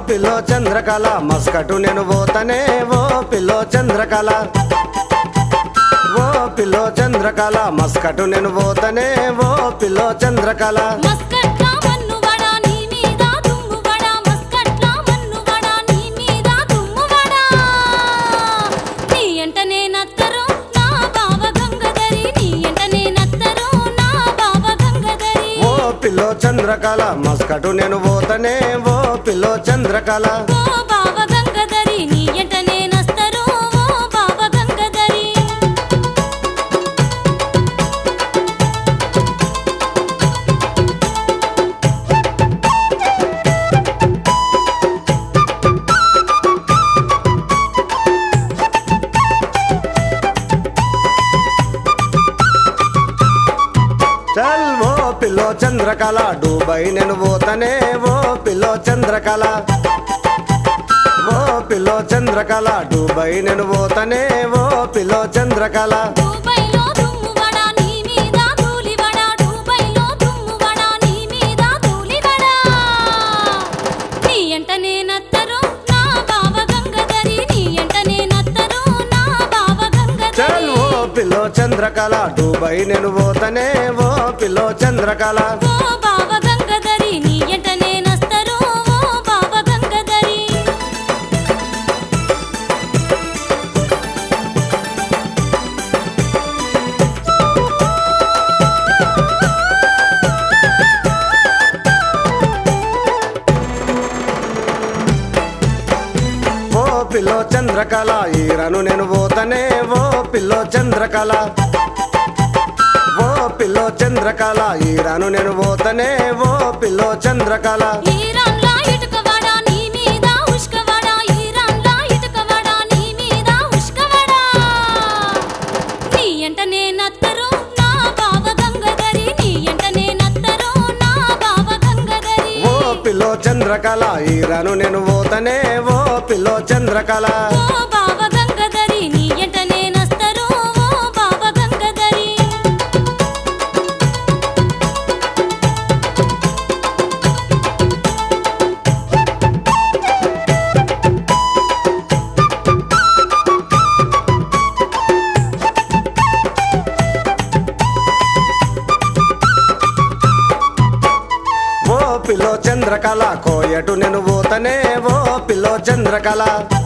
pillow Chandrakala Muscat నేను పోతనే ఓ పిల్లో చంద్రకళ ఓ పిల్లో చంద్రకళ మస్కటు నేను పోతనే ఓ పిల్లో చంద్రకళ మస్కట్ల మన్నువడ నీ మీద దుమ్మువడ మస్కట్ల మన్నువడ నీ మీద దుమ్మువడ నీ ఎంటనే నత్తరు నా బావ గంగధరి నీ ఎంటనే నత్తరు నా బావ గంగధరి ఓ పిల్లో చంద్రకళ మస్కటు నేను పోతనే ఓ పిల్లో చంద్రకళ ఓ బావ గంగధరి నీ ఎంటనే నస్తరు ఓ బావ గంగధరి చల్ ఓ పిల్లో చంద్రకళ దుబాయ్ నేను పోతనే ఓ పిల్లో చంద్రకళ ఓ పిల్లో చంద్రకళ దుబాయ్ నేను పోతనే ఓ పిల్లో చంద్రకళ దుబాయ్‌లో దుమ్మువడ నీ మీద ధూళివడ దుబాయ్‌లో దుమ్మువడ నీ మీద ధూళివడ నీ ఎంటనే నత్తరు నా బావ గంగధరి నీ ఎంటనే నత్తరు నా బావ గంగధరి చల్ ఓ పిల్లో చంద్రకళ దుబాయ్ నేను పోతనే ఓ పిల్లో చంద్రకళ ఓ బావ గంగధరి నీ ఎంటనే నస్తరు ఓ బావ గంగధరి ఓ పిల్లో చంద్రకళ ఈరను నేను పోతనే ఓ పిల్లో చంద్రకళ ఓ పిల్లో చంద్రకళ ఈరను నేను పోతనే ఓ పిల్లో చంద్రకళ ఈరాన్లా ఇటుకవడ నీ మీద ఉష్కవడ ఈరాన్లా ఇటుకవడ నీ మీద ఉష్కవడ నీ ఎంటనే నత్తరు నా బావ గంగధరి నీ ఎంటనే నత్తరు నా బావ గంగధరి ఓ పిల్లో చంద్రకళ ఈరను నేను పోతనే ఓ పిల్లో చంద్రకళ ఓ బావ గంగధరి నీ ఎంటనే నస్తరు ఓ బావ గంగధరి ఓ పిల్లో చంద్రకళ కోయటు నేను పోతనే ఓ పిల్లో చంద్రకళ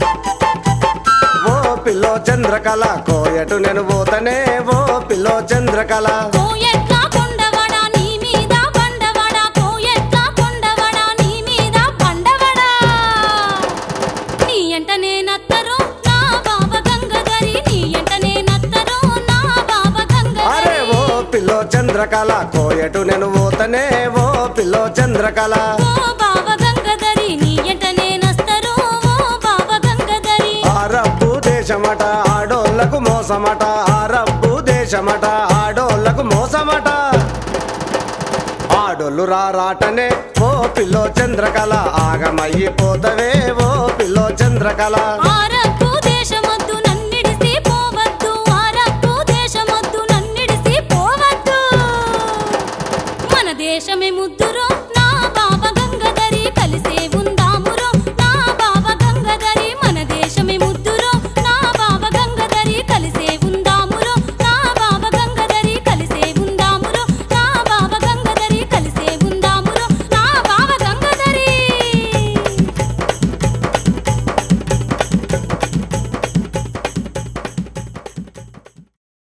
ఓ పిల్లో చంద్రకళ కోయటు నేను పోతనే ఓ పిల్లో చంద్రకళ కోయట్ల కొండవడ నీ మీద బండవడ కోయట్ల కొండవడ నీ మీద బండవడ నీ ఎంటనే నత్తరు నా బావ గంగధరి నీ ఎంటనే నత్తరు నా బావ అరే గంగధరి ఓ పిల్లో చంద్రకళ కోయటు నేను పోతనే ఓ పిల్లో చంద్రకళ ఓ బావ గంగధరి నీ ఎంటనే నస్తరు ఓ బావ గంగధరి అరబ్బు దేశమట ఆడోళ్లకు మోసమట అరబ్బు దేశమట ఆడోళ్లకు మోసమట ఆడోళ్ళు రారాటనే ఓ పిల్లో చంద్రకళ ఆగమయ్యిపోతవే ఓ పిల్లో చంద్రకళ ఆర